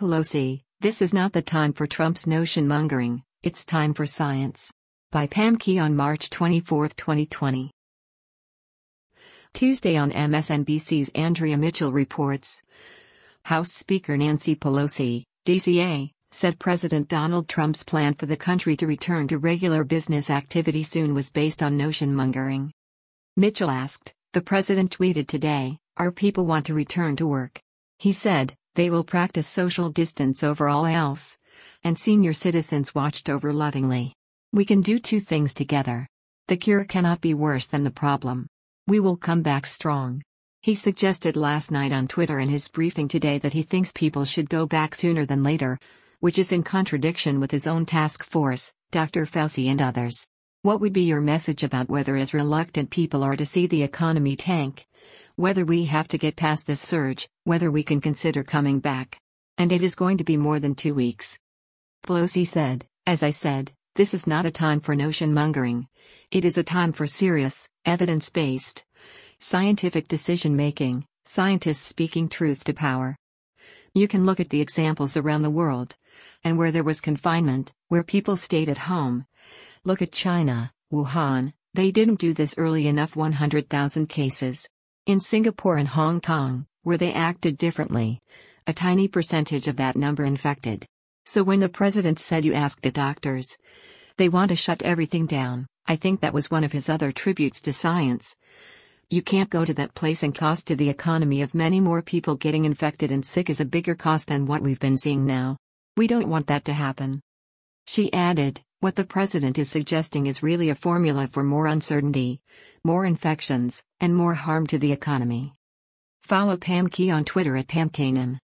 Pelosi, this is not the time for Trump's notion mongering, it's time for science. By Pam Key on March 24, 2020. Tuesday on MSNBC's Andrea Mitchell reports. House Speaker Nancy Pelosi, DCA, said President Donald Trump's plan for the country to return to regular business activity soon was based on notion mongering. Mitchell asked, the president tweeted today, our people want to return to work. He said, they will practice social distance over all else. And senior citizens watched over lovingly. We can do two things together. The cure cannot be worse than the problem. We will come back strong. He suggested last night on Twitter in his briefing today that he thinks people should go back sooner than later, which is in contradiction with his own task force, Dr. Fauci and others. What would be your message about whether as reluctant people are to see the economy tank? Whether we have to get past this surge, whether we can consider coming back. And it is going to be more than 2 weeks. Pelosi said, as I said, this is not a time for notion mongering. It is a time for serious, evidence-based, scientific decision-making, scientists speaking truth to power. You can look at the examples around the world. And where there was confinement, where people stayed at home. Look at China, Wuhan, they didn't do this early enough 100,000 cases. In Singapore and Hong Kong, where they acted differently. A tiny percentage of that number infected. So when the president said you ask the doctors, they want to shut everything down, I think that was one of his other tributes to science. You can't go to that place and cost to the economy of many more people getting infected and sick is a bigger cost than what we've been seeing now. We don't want that to happen. She added, what the president is suggesting is really a formula for more uncertainty, more infections, and more harm to the economy. Follow Pam Key on Twitter at PamKanan.